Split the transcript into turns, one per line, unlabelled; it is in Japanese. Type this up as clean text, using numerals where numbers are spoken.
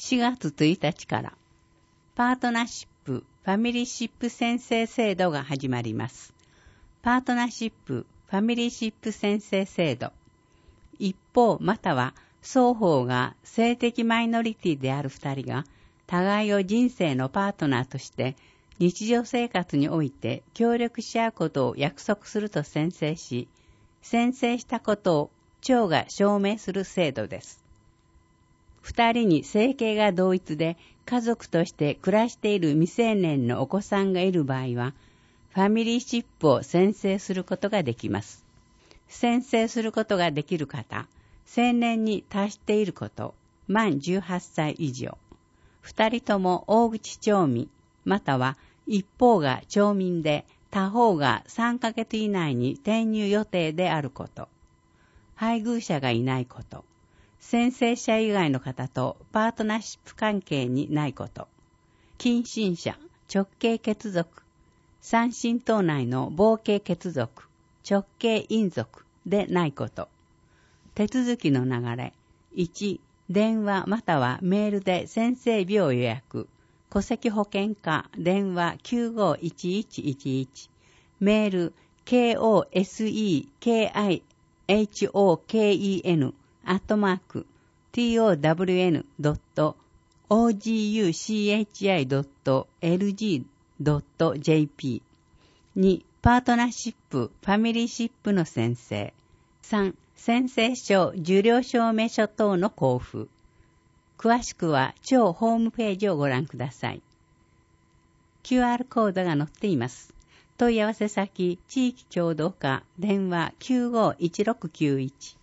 4月1日から、パートナーシップ・ファミリーシップ宣誓制度が始まります。パートナーシップ・ファミリーシップ宣誓制度。一方または双方が性的マイノリティである2人が、互いを人生のパートナーとして日常生活において協力し合うことを約束すると宣誓し、宣誓したことを長が証明する制度です。2人に生計が同一で家族として暮らしている未成年のお子さんがいる場合は、ファミリーシップを宣誓することができます。宣誓することができる方、成年に達していること、満18歳以上。2人とも大口町民、または一方が町民で他方が3ヶ月以内に転入予定であること。配偶者がいないこと。宣誓者以外の方とパートナーシップ関係にないこと。近親者、直系血族。三親等内の傍系血族、直系姻族でないこと。手続きの流れ。1、電話またはメールで宣誓日を予約。戸籍保険課電話 951111。メール kosekiken@town.oguchi.lg.jp。 2、パートナーシップ・ファミリーシップの宣誓。3、宣誓書・受領証明書等の交付。詳しくは町ホームページをご覧ください。QR コードが載っています。問い合わせ先、地域協同課電話 951691